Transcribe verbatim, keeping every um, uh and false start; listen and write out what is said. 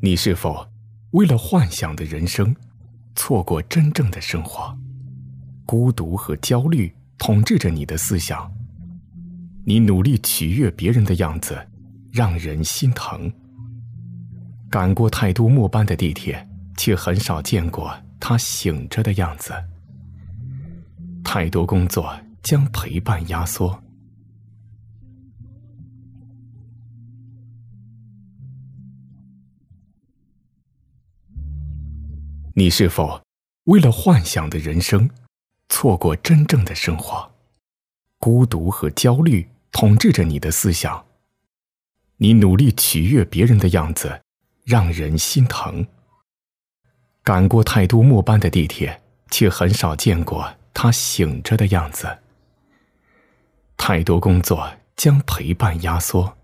你是否为了幻想的人生，错过真正的生活？孤独和焦虑统治着你的思想，你努力取悦别人的样子，让人心疼。赶过太多末班的地铁，却很少见过他醒着的样子。太多工作将陪伴压缩。你是否为了幻想的人生，错过真正的生活？孤独和焦虑统治着你的思想，你努力取悦别人的样子，让人心疼。赶过太多末班的地铁，却很少见过他醒着的样子。太多工作将陪伴压缩。